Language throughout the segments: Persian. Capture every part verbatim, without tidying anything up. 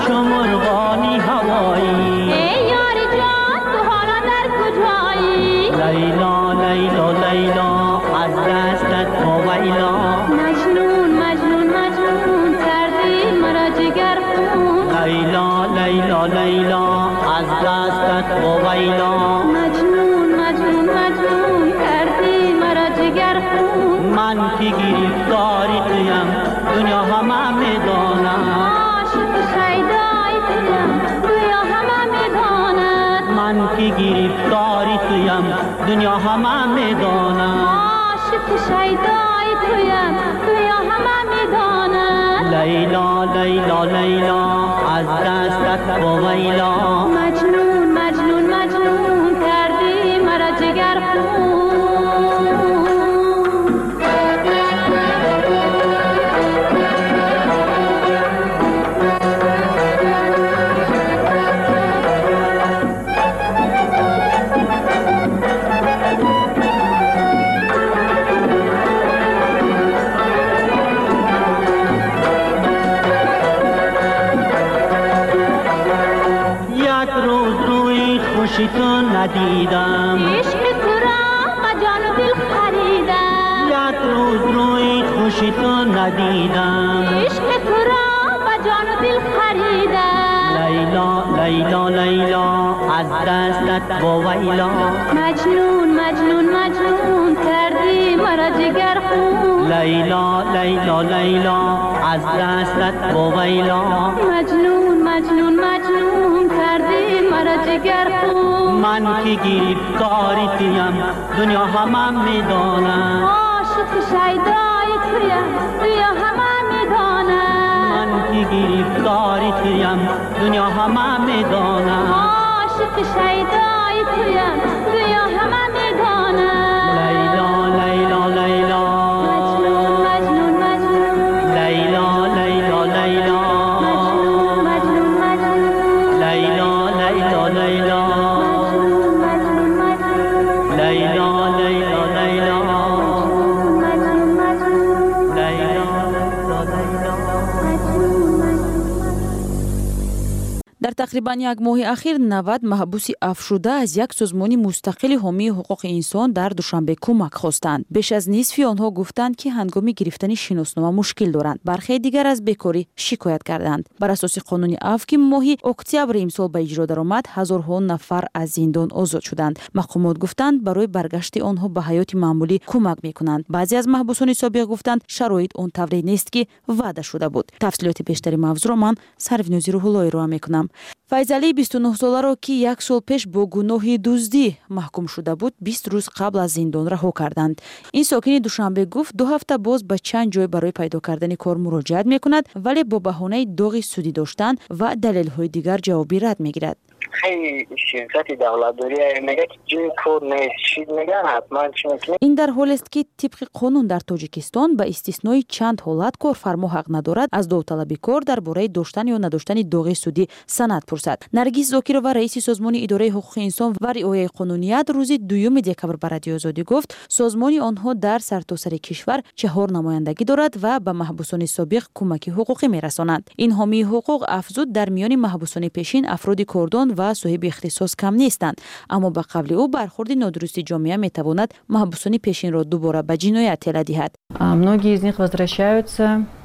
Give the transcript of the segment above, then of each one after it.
چو مرغانی هوایی ای یار جان تو حالا در کجایی؟ لیلا لیلا لیلا از دستت ویلا مجنون مجنون مجنون کردی مرا جگر خون لیلا لیلا لیلا از دستت ویلا مجنون مجنون مجنون کردی مرا جگر خون من که گرفتاری تویم دنیا همه میداند عاشق شیدای تویم دنیا همه میداند من که گرفتاری تویم دنیا همه میداند عاشق شیدای تویم دنیا همه میداند لیلا لیلا لیلا از دستت ویلا مجنون مجنون مجنون کردی مرا جگر خون خوشی تو ندیدم عشق تو را با جان و دل خریدم یک روز روی خوشی تو ندیدم عشق تو را با جان و دل خریدم لیلا لیلا لیلا از دستت ویلا مجنون مجنون مجنون کردی مرا جگر خون لیلا لیلا لیلا از دستت ویلا مجنون مجنون مجنون کردی مرا جگر خون من که گرفتاری تویم دنیا همه میداند عاشق شیدای تویم دنیا همه میداند من که گرفتاری تویم دنیا همه میداند عاشق شیدای تویم دنیا همه میداند لیلا لیلا لیلا مجنون مجنون مجنون لیلا لیلا لیلا مجنون مجنون مجنون لیلا لیلا لیلا дар тақрибан як моҳи ахир навад маҳбуси афшуда аз як созмони мустақили ҳомии ҳуқуқи инсон дар Душанбе кӯмак хостанд. Беш аз нисфи онҳо гуфтанд, ки ҳангоми гирифтани шиноснома мушкил доранд. Бархе дигар аз бекорӣ шикоят карданд. Бар асоси қонуни аф, ки моҳи октябри имсол ба иҷро даромад, ҳазорҳо нафар аз зиндон озод шуданд. Мақомот гуфтанд, барои баргашти онҳо ба ҳаёти маъмулӣ кӯмак мекунанд. Баъзе аз маҳбусони собиқ гуфтанд, шароит он тавре нест, ки ваъда шуда буд. Тафсилоти бештари мавзӯъро ман Сарвинӯзи Рӯҳуллоҳ ироа мекунам. Файзалӣ бисту нӯҳ соларо, ки як сол пеш бо гуноҳи дуздӣ маҳкум шуда буд, бист рӯз қабл аз зиндон раҳо карданд. Ин сокини Душанбе гуфт, ду ҳафта боз ба чанд ҷой барои пайдо кардани кор муроҷиат мекунад, вале бо баҳонаи доғи судӣ доштан ва далелҳои дигар ҷавоби рад мегирад. خیلی شرکت دولتداری میگه که جای کار نیست چیز میگن حتما چی میکنه. ин дар ҳоле аст, ки тибқи қонун дар Тоҷикистон ба истиснои чанд ҳолат корфармо ҳақ надорад аз довталаби кор дар бораи доштан ё надоштани доғи судӣ санад пурсад. Наргиз Зокирова, раиси созмони идораи ҳуқуқи инсон ва риояи қонуният, рӯзи дуюми декабр ба Радиои Озодӣ гуфт, созмони онҳо дар сартосари кишвар чаҳор намояндагӣ дорад ва ба маҳбусони собиқ кӯмаки ҳуқуқӣ мерасонанд. Ин ҳомии ҳуқуқ афзуд, дар миёни маҳбусони пешин афроди кордон ва соҳиби ихтисос кам нестанд, аммо ба қавли ӯ бархурди нодурусти ҷомеа метавонад маҳбусони пешинро дубора ба ҷиноят тела диҳад. Многие из них возвращаются,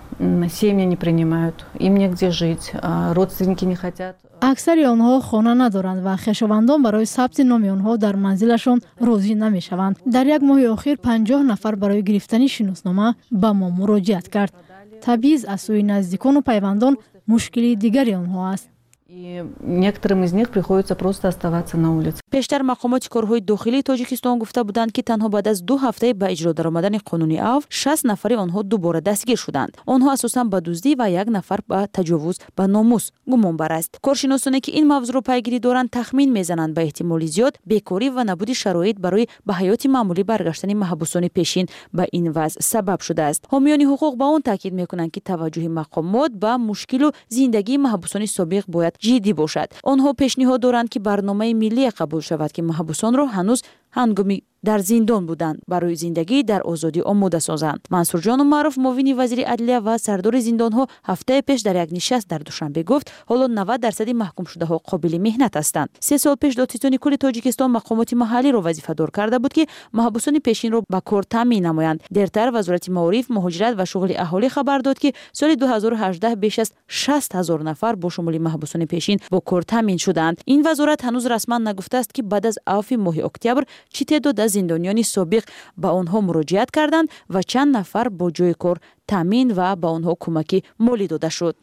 семьи не принимают, им негде жить, родственники не хотят. аксари онҳо хона надоранд ва хешовандон барои сабти номи онҳо дар манзилашон розӣ намешаванд. Дар як моҳи охир панҷоҳ нафар барои гирифтани шиноснома ба мо муроҷиат кард. Табиз аз сӯи наздикону пайвандон мушкили дигари онҳо аст. И некоторым из них приходится просто оставаться на улице. Пештар мақомоти корҳои дохилии Тоҷикистон гуфта буданд, ки танҳо баъд аз ду ҳафтаи ба иҷро даромадани қонуни аф, шаст нафари онҳо дубора дастгир шуданд. Онҳо асосан ба дуздӣ ва як нафар ба таҷовуз ба номус гумонбар аст. Коршиносоне, ки ин мавзӯъро пайгирӣ доранд, тахмин мезананд ба эҳтимоли зиёд бекорӣ ва набуди шароит барои ба ҳаёти маъмулӣ баргаштани маҳбусони пешин ба ин вазъ сабаб шудааст. ҳомиёни ҳуқуқ ба он таъкид мекунанд, ки таваҷҷуҳи мақомот ба мушкилу зиндагии маҳбусони собиқ бояд ҷиддӣ бошад. онҳо пешниҳод доранд, ки барномаи миллие қабул шавад, ки маҳбусонро ҳанӯз ҳангоми дар зиндон буданд барои зиндагӣ дар озодӣ омода созанд. Мансурҷон Умаров, муовини вазири адлия ва сардори зиндонҳо, ҳафтаи пеш дар як нишаст дар Душанбе гуфт, ҳоло навад дарсади маҳкумшудаҳо қобили меҳнат ҳастанд. се сол пеш додсистони кулли Тоҷикистон мақомоти маҳаллиро вазифадор карда буд, ки маҳбусони пешинро ба кор таъмин намоянд. Дертар вазорати маориф, муҳоҷират ва шуғли аҳолӣ хабар дод, ки соли ду ҳазору ҳаждаҳ беш аз шаст ҳазор нафар бо шумули маҳбусони пешин бо кор таъмин шуданд. Ин вазорат ҳанӯз расман нагуфтааст, ки баъд аз авфи моҳи октябр чӣ теъдод аз зиндонёни собиқ ба онҳо муроҷиат карданд ва чанд нафар бо ҷои кор таъмин ва ба онҳо кӯмаки молӣ дода шуд.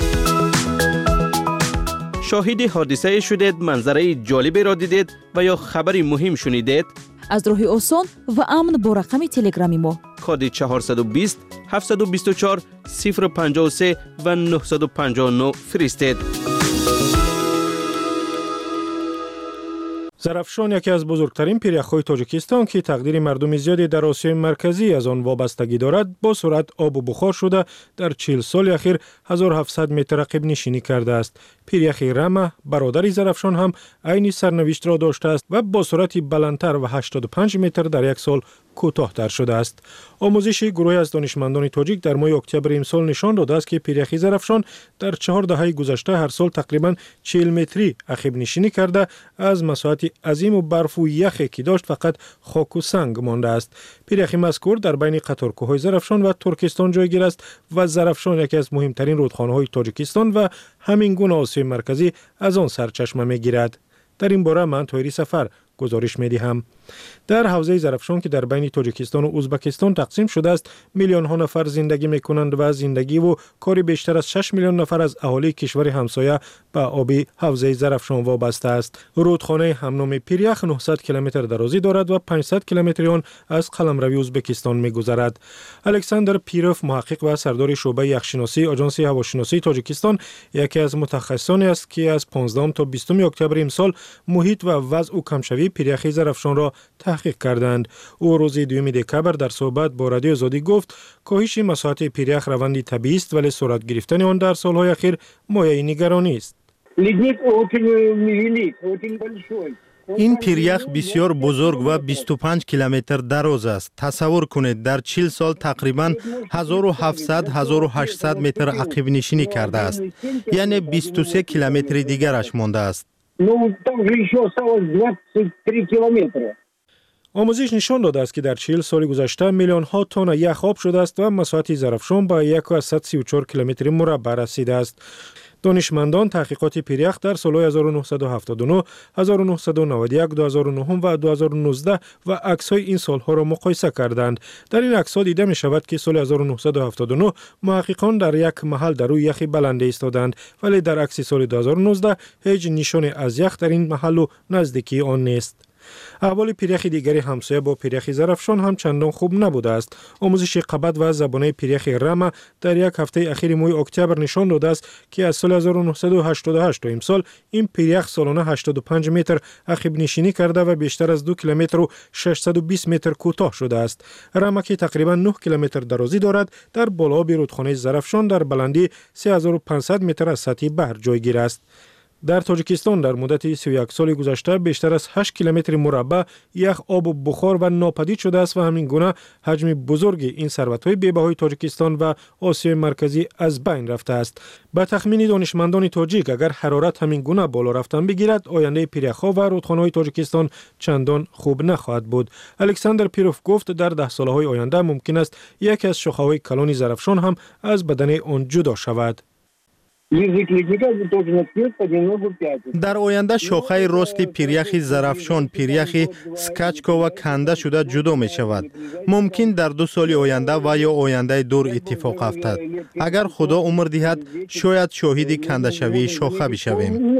شاهد حادثه شدید، منظره جالبی را دیدید و یا خبری مهم شنیدید؟ از راهی آسان و امن با رقم تلگرامی ما کد چهارصد و بیست هفتصد و بیست و چهار صفر پنجاه و سه و نهصد و پنجاه و نه فرستید. зарafshon яке аз бузургтарин пиряхҳои Тоҷикистон, ки тақдири мардуми зиёде дар Осиёи марказӣ аз он вобастагӣ дорад, бо суръат обу бухор шуда дар чил соли ахир ҳазор و هفتصد метр рақибнишинӣ кардааст. пиряхи Рама, бародари Зарафшон, ҳам айни сарнавиштро доштааст ва бо суръати баландтар ва ҳаштоду панҷ метр дар як сол кӯтоҳтар шудааст. омӯзиши гурӯҳе аз донишмандони тоҷик дар моҳи октябри имсол нишон додааст, ки пиряхи Зарафшон дар чаҳор даҳаи гузашта ҳар сол тақрибан чил метрӣ ақибнишинӣ карда, аз масоати азиму барфу яхе ки дошт фақат хоку санг мондааст. пиряхи мазкур дар байни қаторкӯҳҳои Зарафшон ва Туркистон ҷойгир аст ва Зарафшон яке аз муҳимтарин рудхонаҳои Тоҷикистон ва ҳамин гуна Осиёи марказӣ аз он сарчашма мегирад. дар ин бора ман Тоҳири Сафар гузориш медиҳам. дар ҳавзаи Зарафшон, ки дар байни Тоҷикистону Узбекистон тақсим шудааст, миллионҳо нафар зиндагӣ мекунанд ва зиндагиву кори бештар аз шаш миллион нафар аз аҳолии кишвари ҳамсоя ба оби ҳавзаи Зарафшон вобаста аст. рудхонаи ҳамноми Пирях нуҳсад километр дарозӣ дорад ва панҷсад километри он аз қаламрави Узбекистон мегузарад. Александр Пиров, муҳаққиқ ва сардори шуъбаи яхшиносии Оҷонси ҳавошиносии Тоҷикистон, яке аз мутахассисоне аст, ки аз понздаҳум то бистуми октябри имсол муҳит ва вазъу камшавии пиряхи Зарафшонро таҳқиқ карданд. ӯ рӯзи дуюми декабр дар суҳбат бо Радиои Озодӣ гуфт, коҳиши масоати пирях раванди табиист, вале сурат гирифтани он дар солҳои ахир мояи нигаронист. این پیریخ بسیار بزرگ و بیست و پنج کیلومتر دراز است. تصور کنید در چهل سال تقریبا هزار و هفتصد تا هزار و هشتصد متر عقب نشینی کرده است. یعنی بیست و سه کیلومتر دیگرش مانده است. آموزش نشان داده است که در چهل سال گذشته میلیون ها تن یخ آب شده است و مساحت زرافشان به یک و صد و سی و چهار کیلومتر مربع رسیده است. دانشمندان تحقیقات پریخ در سالهای هزار و نهصد و هفتاد و نه، هزار و نهصد و نود و یک، دو هزار و نه و دو هزار و نوزده و عکس‌های این سالها را مقایسه کردند. در این عکس‌ها دیده می شود که سال هزار و نهصد و هفتاد و نه محققان در یک محل در روی یخی بلنده ایستادند، ولی در عکس سال دو هزار و نوزده هیچ نشانی از یخ در این محل و نزدیکی آن نیست. احوال پیرخ دیگری همسایه با پیرخ زرافشان هم چندان خوب نبوده است. آموزش قبط و زبانه پیرخ رما در یک هفته اخیر ماه اکتبر نشان داده است که از سال هزار و نهصد و هشتاد و هشت تا امسال این پیرخ سالانه هشتاد و پنج متر عقب نشینی کرده و بیشتر از دو کیلومتر و ششصد و بیست متر کوتاه شده است. رما که تقریبا نه کیلومتر درازی دارد، در بالاب رودخانه زرافشان در بلندی سه هزار و پانصد متر از سطح بحر جایگیر است. در تاجیکستان در مدت سی و یک سال گذشته بیشتر از هشت کیلومتر مربع یخ آب و بخار و ناپدید شده است و همین گونه حجم بزرگ این ثروت‌های بی‌بهای تاجیکستان و آسیای مرکزی از بین رفته است. به تخمین دانشمندان تاجیک اگر حرارت همین گونه بالا رفتن بگیرد، آینده پیرخ‌ها و رودخانه‌های تاجیکستان چندان خوب نخواهد بود. الکساندر پیروف گفت در ده سال‌های آینده ممکن است یکی از شاخه‌های کلان زرافشان هم از بدن آن جدا شود. در آینده شاخه راست پیریخ زرافشان، پیریخ سکچکا و کنده شده جدا می شود. ممکن در دو سال آینده و یا آینده دور اتفاق افتد. اگر خدا عمر دهد شاید شاهد کنده شوی شاخه بشویم.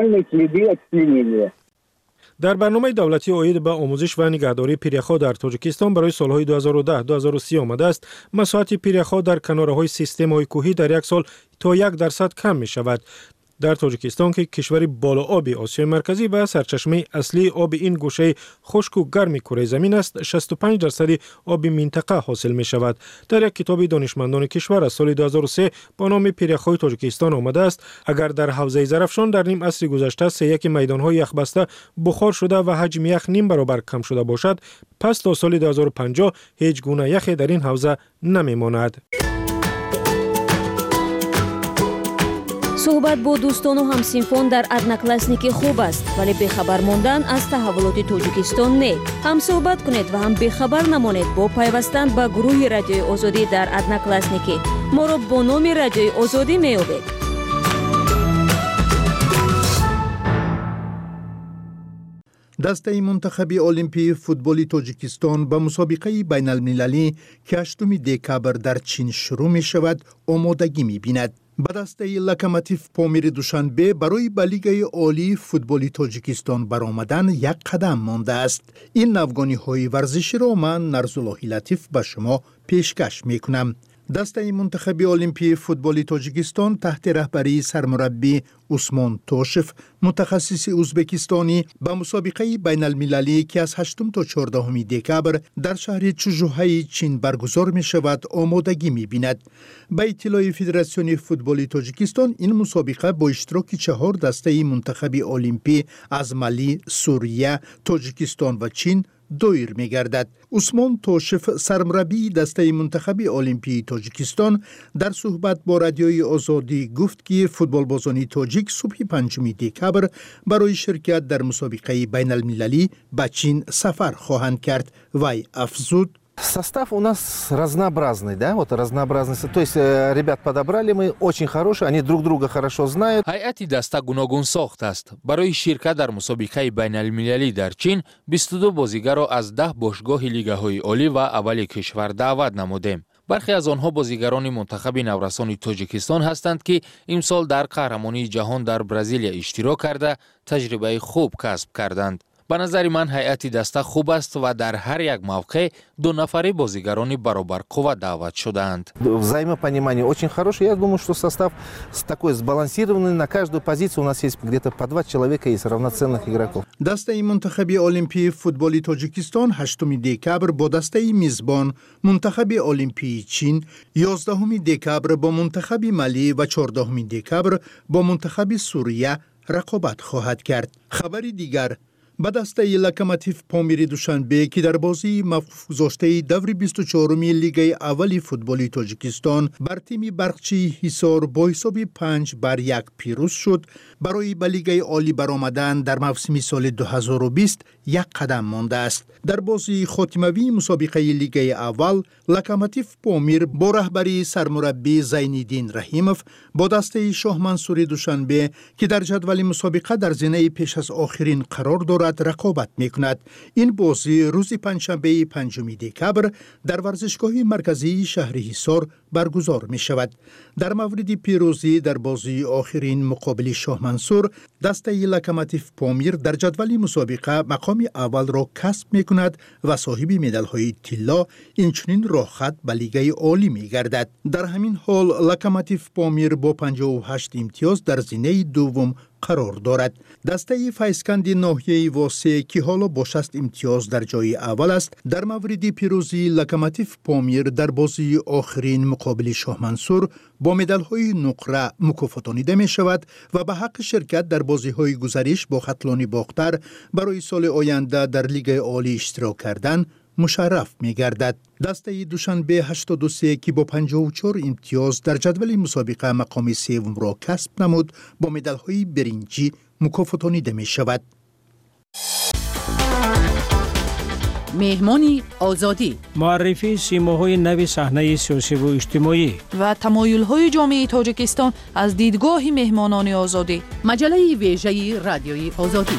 در برنامه دولتی عاید به آموزش و نگهداری پیرخ‌ها در تاجیکستان برای سالهای دو هزار و ده تا دو هزار و سی آمده است. مساحت پیرخ‌ها در کناره‌های سیستم‌های کوهی در یک سال تا یک درصد کم می شود. در تاجیکستان که کشور بالا آب آسیای مرکزی و سرچشمه اصلی آب این گوشه خشک و گرم کره زمین است، شصت و پنج درصد آب منطقه حاصل می شود. در یک کتاب دانشمندان کشور از سال دو هزار و سه با نام پیریخ‌های تاجیکستان آمده است اگر در حوزه زرافشان در نیم عصر گذشته سه یک میدان‌های یخبسته بخار شده و حجم یخ نیم برابر کم شده باشد، پس تا سال دو هزار و پنجاه هیچ گونه یخی در این حوزه نمی‌ماند. صحبت با دوستان و همسینفون در ادناکلاسنیکی خوب است، ولی بخبر ماندن از تحولات تاجیکستان نه. هم صحبت کنید و هم بخبر نمانید با پیوستن به گروه رادیوی آزادی در ادناکلاسنیکی. ما را با نام رادیوی آزادی می‌یابید. دسته منتخب المپی فوتبال تاجیکستان به مسابقه بین المللی که هشتم دکامبر در چین شروع می شود آمادگی می بیند. به دسته لوکوموتیو پامیر دوشنبه برای به لیگ عالی فوتبال تاجیکستان برآمدن یک قدم مانده است. این نوگانی های ورزشی را من نرزالله لطیف به شما پیشکش می کنم. دسته منتخب المپی فوتبال تاجیکستان تحت رهبری سرمربی عثمان توشف متخصص ازبکستانی به مسابقه بین المللی که از هشتم تا چهاردهم دکامبر در شهر چوژوهای چین برگزار می شود آمادگی می بیند. به اطلاع فدراسیون فوتبال تاجیکستان این مسابقه با اشتراک چهار دسته منتخب المپی از مالی، سوریه، تاجیکستان و چین دایر می گردد. عثمان توشف سرمربی دسته منتخب المپی تاجیکستان در صحبت با رادیوی آزادی گفت که فوتبال بازان تاجیک صبح پنجم دکامبر برای شرکت در مسابقه بین المللی به چین سفر خواهند کرد. وی افزود: Состав у нас разнообразный, да, вот разнообразный. То есть ребят подобрали мы очень хорошие, они друг друга хорошо знают. ҳайати даста гуногун сохт аст. барои ширкат дар мусобиқаи байналмилалӣ дар чин бисту ду бозигарро аз даҳ бошгоҳи лигаҳои олӣ ва аввали кишвар даъват намудем. бархе аз онҳо бозигарони мунтахаби наврасони тоҷикистон ҳастанд ки имсол дар қаҳрамонии ҷаҳон дар бразилия иштирок карда таҷрибаи хуб касб карданд. ба назари ман ҳайати даста хуб аст ва дар ҳар як мавқеъ дунафари бозигарони баробарқувва даъват шудаанд. Взаимопонимание очень хорошее. Я думаю, что состав такой сбалансированный. На каждую позицию у нас есть где-то по два человека из равноценных игроков. دسته منتخب المپی فوتبال تاجیکستان هشتم دکامبر با دسته میزبان منتخب المپی چین، یازدهم دکامبر با منتخب مالی و چهاردهم دکامبر با منتخب سوریه رقابت خواهد کرد. خبری دیگر: به دسته لوکوموتیو پامیر دوشنبه که در بازی موقوف گذاشته دور بیست و چهارم لیگ اول فوتبال تاجیکستان بر تیم برقچی حصار با حساب پنج بر یک پیروز شد، برای به لیگ عالی برآمدن در موسم سال دو هزار و بیست یک قدم مانده است. در بازی خاتموی مسابقه لیگ اول لوکوموتیو پامیر با رهبری سرمربی زین‌الدین رحیموف با دسته شاه منصور دوشنبه که در جدول مسابقه در زینه پیش از آخرین قرار دارد رقابت میکند. این بازی روز پنجشنبه پنجم دکامبر در ورزشگاه مرکزی شهر حصار برگزار می شود. در مورد پیروزی در بازی آخرین مقابل شاه منصور، دسته لوکوموتیو پامیر در جدول مسابقه مقام اول را کسب می کند و صاحب مدال های طلا، اینچنین راه خط به لیگ عالی می گردد. در همین حال لوکوموتیو پامیر با پنجاه و هشت امتیاز در زینه دوم قرار دارد. دسته فیسکند ناحیه واسه که حالا با شصت امتیاز در جای اول است، در مورد پیروزی لوکوموتیو پامیر در بازی آخرین مقابل شاه منصور با مدال های نقره مکافاتانیده می شود و به حق شرکت در بازی های گزارش با خطلانی باختر برای سال آینده در لیگ عالی اشتراک کردن مشرف می گردد. دسته دوشنبه هشتاد و سه که با پنجاه و چهار امتیاز در جدول مسابقه مقام سوم را کسب نمود با مدال های برنجی مکافاتانیده می شود. مهمانی آزادی، معرفی سیماهای نو صحنه سیاسی و اجتماعی و تمایل‌های جامعه تاجیکستان از دیدگاه مهمانان آزادی. مجله ویژه رادیوی آزادی.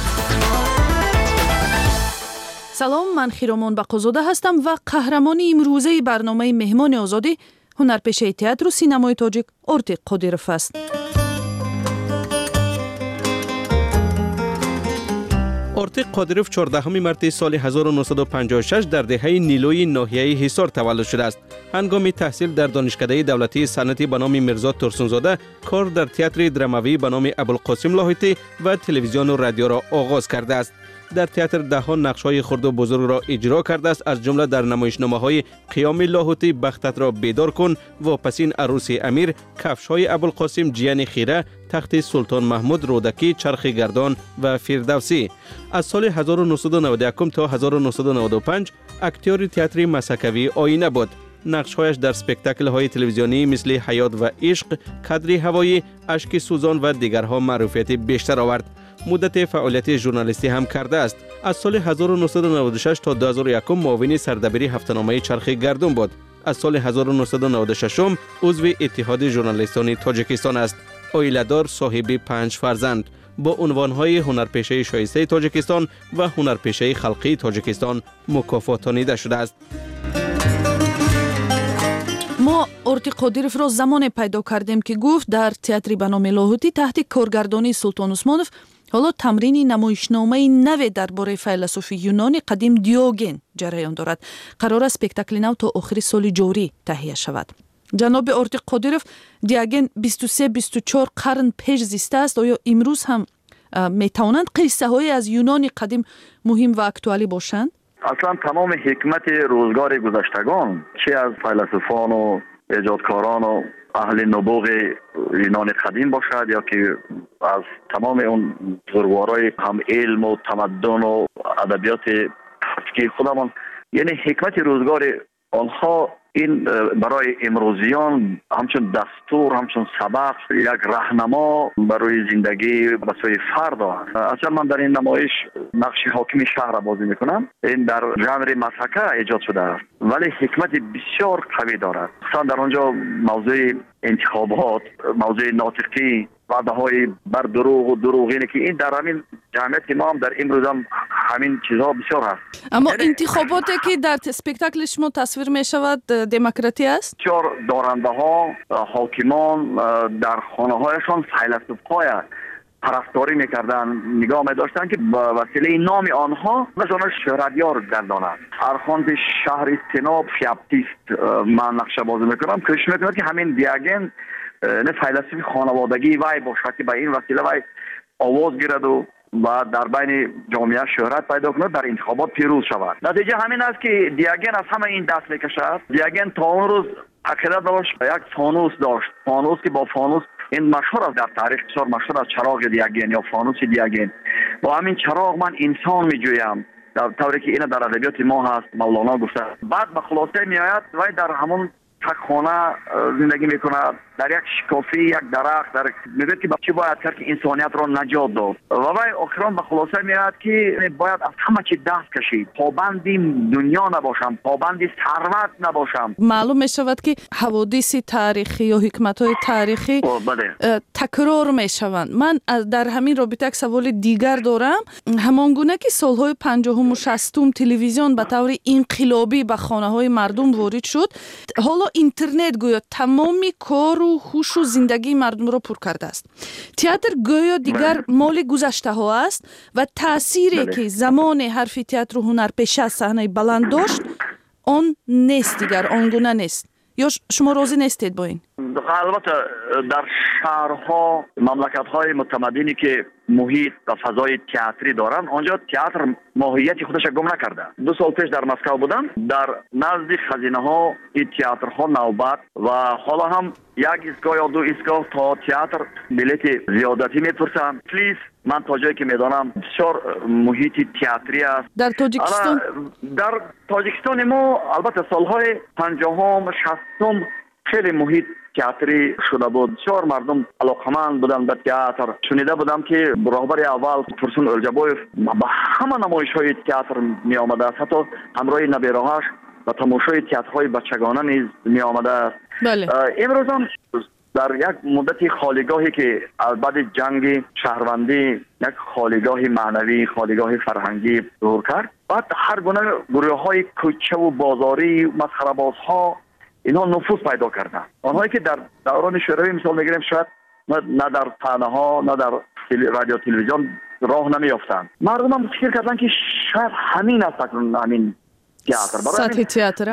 سلام، من خیرامان بقازاده هستم و قهرمان امروزه برنامه مهمان آزادی هنرپیشه تئاتر و سینمای تاجیک ارتق قادرов است. ارتق قادروف چهاردهم مارس سال هزار و نهصد و پنجاه و شش در دهه نیلوی ناحیه حصار تولد شده است. هنگام تحصیل در دانشکده دولتی صنعتی به نام میرزا ترسونزاده کار در تئاتر دراموی به نام ابوالقاسم لاهوتی و تلویزیون و رادیو را آغاز کرده است. در تئاتر دهها نقش‌های خرد و بزرگ را اجرا کرده است، از جمله در نمایشنامه‌های قیام لاهوتی، بختت را بیدار کن، واپسین عروس امیر، کفش‌های ابوالقاسم، جیان خیره، تخت سلطان محمود، رودکی، چرخ گردان و فردوسی. از سال هزار و نهصد و نود و یک تا هزار و نهصد و نود و پنج اکتور تئاتر مسکوی آینه بود. نقش‌هایش در اسپکتاکل‌های تلویزیونی مثل حیات و عشق، کادر هوایی، اشک سوزان و دیگرها معروفیت بیشتر آورد. مدت فعالیت ژورنالیستی هم کرده است. از سال هزار و نهصد و نود و شش تا دو هزار و یک معاون سردبیری هفته‌نامه چرخ گردون بود. از سال هزار و نهصد و نود و شش عضو اتحاد ژورنالیستان تاجیکستان است. عائله‌دار، صاحب پنج فرزند، با عنوان‌های هنرپیشه شایسته تاجیکستان و هنرپیشه خلقی تاجیکستان مکافاتانیده شده است. ما ارتق قادروف را زمان پیدا کردیم که گفت در تئاتر به نام لاهوتی تحت کارگردانی سلطان عثمانوف حالا تمرین نمایشنامه نو درباره فیلسوف یونانی قدیم دیوگن جریان دارد. قرار است اسپکتاکل نو تا آخر سال جاری تهیه شود. جناب ارتق قادروف، دیوگن بیست و سه بیست و چهار قرن پیش زیسته است. آیا امروز هم میتوانند قصه های از یونان قدیم مهم و اکتوالی باشند؟ اصلا تمام حکمت روزگار گذشتگان، چه از فیلسوفان و ایجادکاران و اهل نبوغ یونان قدیم باشد یا که از تمام اون بزرگوارای هم علم و تمدن و ادبیات که خودمان، یعنی حکمت روزگار آنها این برای امروزیان همچون دستور، همچون سبق، یک راهنما برای زندگی و سوی فرد است. اصلا من در این نمایش نقش حاکم شهر را بازی میکنم. این در ژانر مسخره ایجاد شده است ولی حکمت بسیار قوی دارد. مثلا در آنجا موضوع انتخابات، موضوع ناطقی، وعده های بر دروغ و دروغینه که این در همین جمعیت ما هم در امروز هم همین چیزها بسیار هست. اما انتخاباتی که در اسپکتاکل شما تصویر می شود دموکراتی است؟ بسیار دارنده ها، حاکمان در خانه هایشان فیلسوف های پرستاری میکردن، نگاه می داشتن که با وسیله نام آنها مثلا شهرتیار گردانند. ارخاند شهر سناب فیاپتیست من نقشه بازی میکنم، کش میکنم که همین دیوگن نه فیلسوف خانوادگی وای باشد که با این وسیله وای آواز گیرد و و در بین جامعه شهرت پیدا کند، در انتخابات پیروز شود. نتیجه همین است که دیوگن از همه این دست میکشد. دیوگن تا اون روز عقیده داشت یک فانوس داشت، فانوس که با فانوس این مشهور است در تاریخ، بسیار مشهور است چراغ دیوگن یا فانوس دیوگن. با همین چراغ من انسان میجویم، در طوری که این در ادبیات ما هست، مولانا گفته. بعد به خلاصه میآید و در همون تک خانه زندگی میکنه، در یک شکافی، یک درخت، در میگه که چی باید کرد که انسانیت را نجات داد و وای آخران به خلاصه میاد که باید از همه چی دست کشید، پابندی دنیا نباشم، پابندی ثروت نباشم. معلوم میشود که حوادث تاریخی یا حکمت های تاریخی تکرار میشوند. من در همین رابطه یک سوال دیگر دارم. همانگونه که سالهای پنجاهم و شصتم تلویزیون به طور انقلابی به خانه های مردم وارد شد، حالا اینترنت گویا تمامی کار و هوش و زندگی مردم را پر کرده است. تئاتر گویا دیگر مال گذشته ها است و تأثیری که زمان حرف تئاتر و هنرپیشه صحنه بلند داشت آن نیست، دیگر آنگونه نیست. یا شما راضی نیستید با این؟ البته در شهرها، مملکت‌های متمدنی که محیط و فضای تئاتری دارن، آنجا تئاتر ماهیت خودش گم نکرده. دو سال پیش در مسکو بودم، در نزد خزینه ها این تئاترها نوبت و حالا هم یک ایستگاه یا دو ایستگاه تا تئاتر بلیت زیادتی میپرسن. پلیز من تا جایی که میدانم بسیار محیط تئاتری است در تاجیکستان. در تاجیکستان ما البته سالهای پنجاهم شصتم خیلی محیط تئاتری شده بود، بسیار مردم علاقمند بودن به تئاتر. شنیده بودم که راهبر اول فرسون الجبویف به همه نمایش های تئاتر می آمده است، حتی همراه نبیرهاش و تماشای تئاترهای بچگانه نیز می آمده است. بله. امروز هم در یک مدت خالیگاهی که بعد جنگ شهروندی یک خالیگاه معنوی، خالیگاه فرهنگی ظهور کرد، بعد هر گونه گروه های کوچه و بازاری مسخره بازها اینها نفوذ پیدا کردن. آنهایی که در دوران شوروی مثال میگیریم شاید نه در صحنه ها، نه در رادیو تلویزیون راه نمیافتند. مردم هم فکر کردن که شاید همین است اکنون همین تئاتر. سطح تئاتر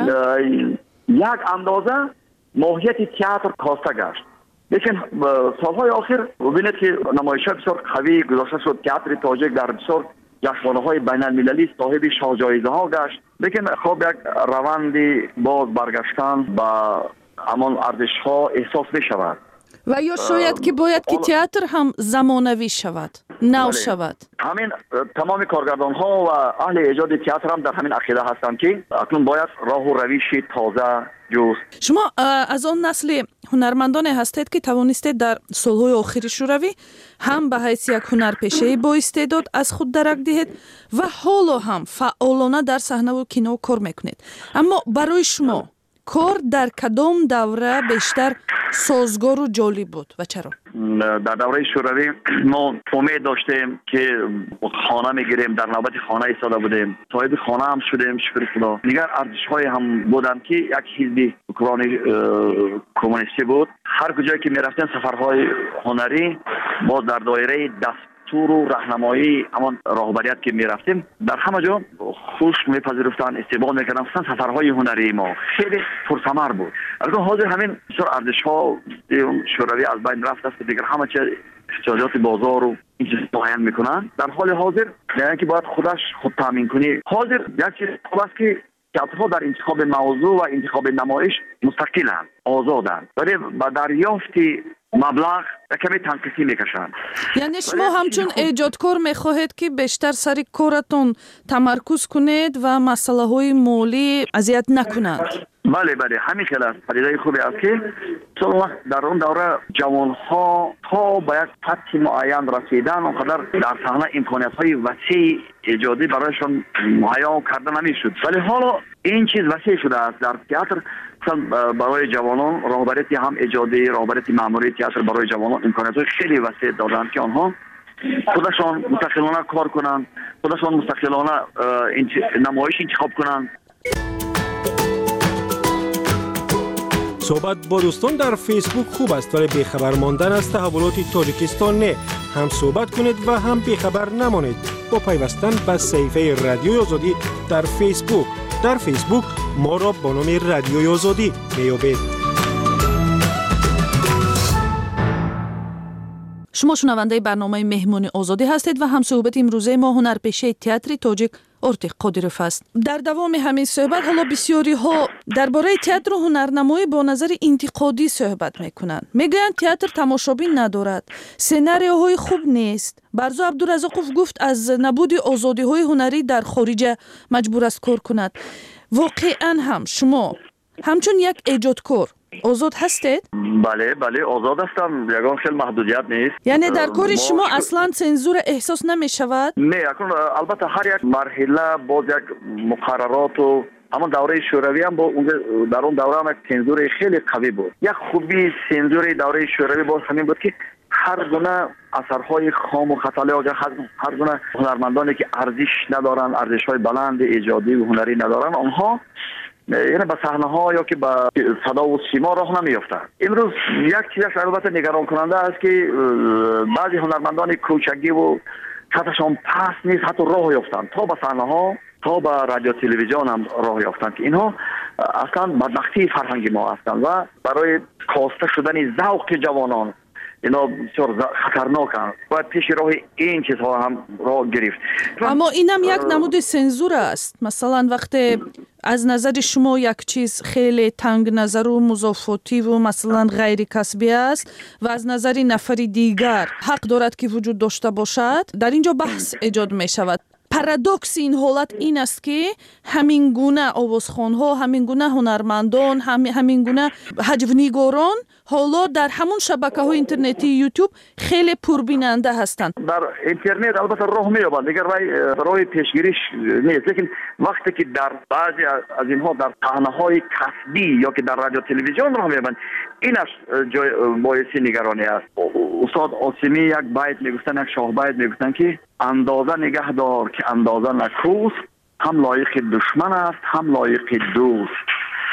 یک اندازه ماهیت تئاتر کاسته گشت. لیکن سالهای آخر ببینید که نمایش‌ها بسیار قوی گذاشته شد. تئاتر تاجیک در بسیار جشنواره‌های بین‌المللی صاحب شاهجایزه‌ها گشت. لیکن خب یک روندی باز برگشتن با همان ارزش‌ها احساس می‌شود. و یا شاید که باید که تئاتر هم زمانوی شود، نو شود. همین تمام کارگردان‌ها و اهل ایجاد تئاتر هم در همین عقیده هستند که اکنون باید راه و روش تازه جست. شما از آن نسل هنرمندان هستید که توانستید در سالهای آخر شوروی هم به حیث یک هنرپیشه با استعداد از خود درک دهید و حالا هم فعالانه در صحنه و کینو کار میکنید. اما برای شما کار در کدام دوره بیشتر سازگار و جالب بود و چرا؟ در دوره شوروی ما امید داشتیم که خانه میگیریم، در نوبت خانه ایستاده بودیم، صاحب خانه هم شدیم شکر خدا. دیگر ارزش‌های هم بودن که یک حزب حکمرانی کمونیستی بود. هر کجایی که میرفتیم سفرهای هنری با در دایره دست تور و راهنمایی همان راهبریت که میرفتیم در همه جا خوش میپذیرفتن، استقبال میکردن. خصوصا سفرهای هنری ما خیلی پرثمر بود. الان حاضر همین بسیار ارزش‌ها شوروی از بین رفت است. دیگر همه چیز احتیاجات بازار و این چیز تعیین میکنن. در حال حاضر یعنی که باید خودش خود تامین کنی. حاضر یک چیز خوب است که تئاترها در انتخاب موضوع و انتخاب نمایش مستقلند، آزادند، ولی با دریافت مبلغ کمی تنقیصی میکشند. یعنی شما همچون ایجادکار میخواهید که بیشتر سر کارتون تمرکز کنید و مسئله های مالی اذیت نکنند. بله بله همین خیلی است. پدیده خوبی است که در اون دوره جوانها تا با یک سطح معین رسیدن اونقدر در صحنه امکانیت های وسیع ایجادی برایشان مهیا کرده نمیشد. ولی حالا این چیز وسیع شده است. در تئاتر برای جوانان راهبریتی هم ایجادی، راهبریتی مأموری تئاتر برای جوانان امکانیت های خیلی وسیع دادند که آنها خودشان مستقلانه کار کنند، خودشان مستقلانه نمایش انتخاب کنند. صحبت با دوستان در فیسبوک خوب است ولی بیخبر ماندن از تحولات تاجیکستان نه. هم صحبت کنید و هم بیخبر نمانید با پیوستن به صفحه رادیوی آزادی در فیسبوک. در فیسبوک ما را با نام رادیوی آزادی میابید. شما شنونده برنامه مهمون آزادی هستید و هم صحبت امروزه ما هنرپیشه تئاتر تاجیک ارتق قادیروف است. در دوام همین صحبت حالا بسیاری ها درباره تئاتر و هنرنمایی با نظر انتقادی صحبت میکنند. میگویند تئاتر تماشابین ندارد، سناریوهای خوب نیست. برزو عبدالرزاقوف گفت از نبود آزادی های هنری در خارج مجبور است کار کند. واقعا هم شما همچون یک ایجادکار آزاد هستید؟ بله بله آزاد هستم. یگان خیلی محدودیت نیست. یعنی در کار شما اصلا سنزور احساس نمی شود؟ نه اکنون البته هر یک مرحله باز یک مقررات و اما دوره شوروی هم با در اون دوره هم یک سنزور خیلی قوی بود. یک خوبی سنزور دوره شوروی باز همین بود که هر گونه اثرهای خام و خطاله و هر گونه هنرمندانی که ارزش ندارن، ارزش‌های بلند ایجادی و هنری ندارن، آنها یعنی به صحنه ها یا که به صدا و سیما راه نمیافتند. امروز یک چیزش البته نگران کننده است که بعضی هنرمندان کوچگی و سطحشان پست نیست حتی راه یافتند تا به صحنه ها تا به رادیو تلویزیون هم راه یافتند که اینها اصلا بدبختی فرهنگی ما هستند و برای کاسته شدن ذوق جوانان اینا بسیار خطرناکند. باید پیش راه این چیزها هم راه گرفت. اما اینم یک نمود سنزور است. مثلا وقتی از نظر شما یک چیز خیلی تنگ نظر و مضافاتی و مثلا غیر کسبی است و از نظر نفر دیگر حق دارد که وجود داشته باشد، در اینجا بحث ایجاد می شود. پارادوکس این حالت این است که همین گونه آوازخوان‌ها، همین گونه هنرمندان، همین گونه هجونیگاران حالا در همون شبکه‌های اینترنتی یوتیوب خیلی پربیننده هستند. در اینترنت البته راه می‌یابند، دیگر راه پیشگیریش نیست. لیکن وقتی که در بعضی از اینها در صحنه‌های کسبی یا که در رادیو تلویزیون راه می‌یابند، اینش جای باعث نگرانی است. استاد آسیمی یک بیت میگفتن، یک شاه بیت میگفتن که اندازه نگه دار که اندازه نکوست، هم لایق دشمن است هم لایق دوست.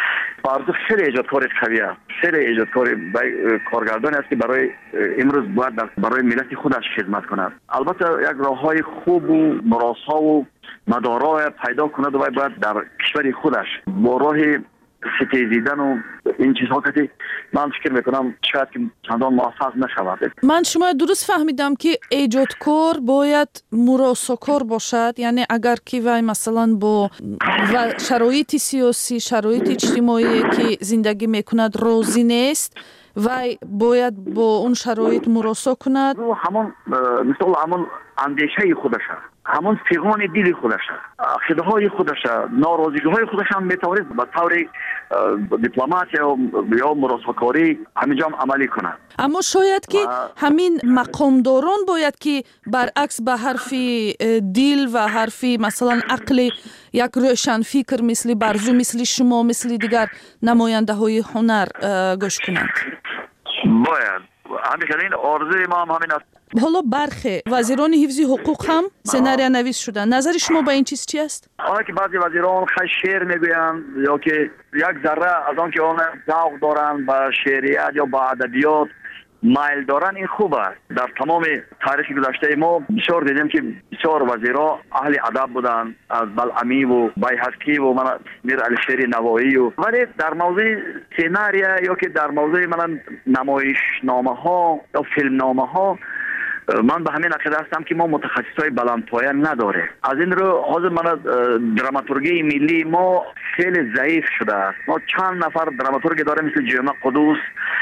فرض خیلی ایجادکار قوی است، خیلی ایجادکار کارگردانی است که برای امروز باید برای ملت خودش خدمت کند. البته یک راههای خوب و مراسا و مدارای پیدا کند و باید در کشور خودش با راه ستیزیدن و این چیزها که من فکر میکنم شاید که چندان موفق نشود. من شما درست فهمیدم که ایجادکار باید مراساکار باشد، یعنی اگر که وای مثلا با و شرایط سیاسی، شرایط اجتماعی که زندگی میکند راضی نیست وای باید با اون شرایط مراسا کند. همون مثل همون اندیشه خودش، همون فیغان دل خودش، خداهای خودش، ناراضگی های خودش هم میتواند به طور دیپلماسی یا مراساکاری همینجا عملی کنند. اما شاید که همین مقامداران باید که برعکس به حرف دل و حرف مثلا عقل یک روشن فکر مثل برزو، مثل شما، مثل دیگر نماینده های هنر گوش کنند. باید همین آرزوی ما هم همین است. حالا برخی وزیران حفظ حقوق هم سناریو نویس شدن. نظر شما به این چیز چی است؟ آنها که بعضی وزیران خیلی شعر میگویند یا که یک ذره از آن که آن ذوق دارند به شعریت یا به ادبیات مایل دارن، این خوب است. در تمام تاریخ گذشته ما بسیار دیدیم که بسیار وزیرا اهل ادب بودند، از بلعمی و بیهقی و من میر علیشیر نوایی و ولی در موضوع سناریو یا که در موضوع من نمایشنامه ها یا فیلم نامه ها من به همین عقیده هستم که ما متخصصای بلندپایه نداره. از این رو حاضر من دراماتورگی ملی ما خیلی ضعیف شده است. ما چند نفر دراماتورگ داره مثل جیمه قدوس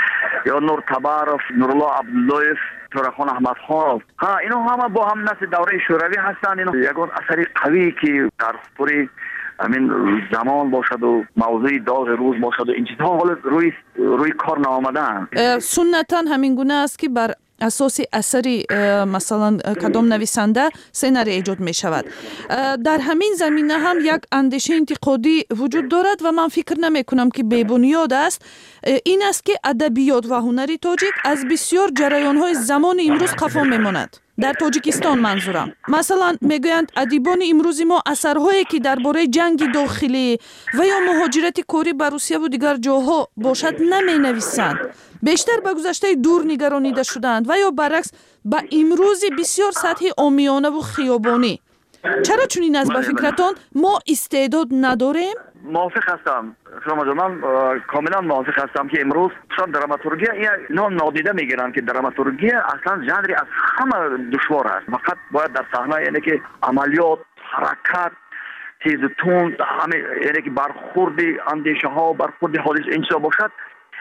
یا نور تبارف، نورالله عبداللهیف، تورخان احمد خان. ها اینا همه با هم نسل دوره شوروی هستند. اینا یگان اثری قوی که در پوری همین زمان باشد و موضوع داغ روز باشد و این چیزها حالا روی روی کار نآمدن. سنتا همین گونه است که بر اساس اثری مثلا کدام نویسنده سناریو ایجاد می شود. در همین زمینه هم یک اندیشه انتقادی وجود دارد و من فکر نمی کنم که بی بنیاد است. این است که ادبیات و هنر تاجیک از بسیار جریان های زمان امروز قفا می ماند. در تاجیکستان منظورم. مثلا میگویند ادیبان امروز ما اثرهایی که درباره جنگ داخلی و یا مهاجرت کاری به روسیه و دیگر جاها باشد نمی نویسند. بیشتر به گذشته دور نگرانیده شدند و یا برعکس به امروز بسیار سطح عامیانه و خیابانی. چرا چنین است به فکرتان ما استعداد نداریم؟ موافق هستم. شما من کاملا موافق هستم که امروز شان دراماتورگی اینا نادیده میگیرن که دراماتورگی اصلا ژانری از همه دشوار است. فقط باید در صحنه یعنی که عملیات، حرکت، تیز و تند، همه یعنی که برخورد اندیشه ها، برخورد حادث این چیزا باشد.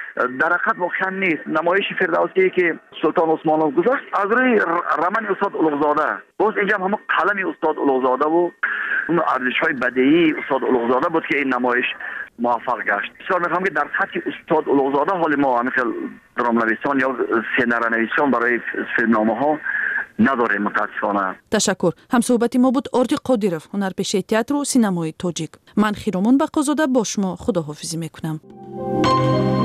در حقیقت واقعا نیست. نمایش فردوسی که سلطان عثمانov گذاشت از روی رمن استاد اولوغزاده، باز اینجا هم همه قلم استاد اولوغزاده و اون ارزش‌های بدیعی استاد اولوغزاده بود که این نمایش موفق گشت. بسیار می‌خوام که در سطح استاد اولوغزاده حال ما مثل درام‌نویسان یا سناریونویسان برای فیلمنامه‌ها نداره متاسفانه. تشکر. هم صحبتی ما بود آردی قادیرов، هنرپیشه تئاتر و سینمای تاجیک. من خیرامون بقازاده با شما خداحافظی میکنم.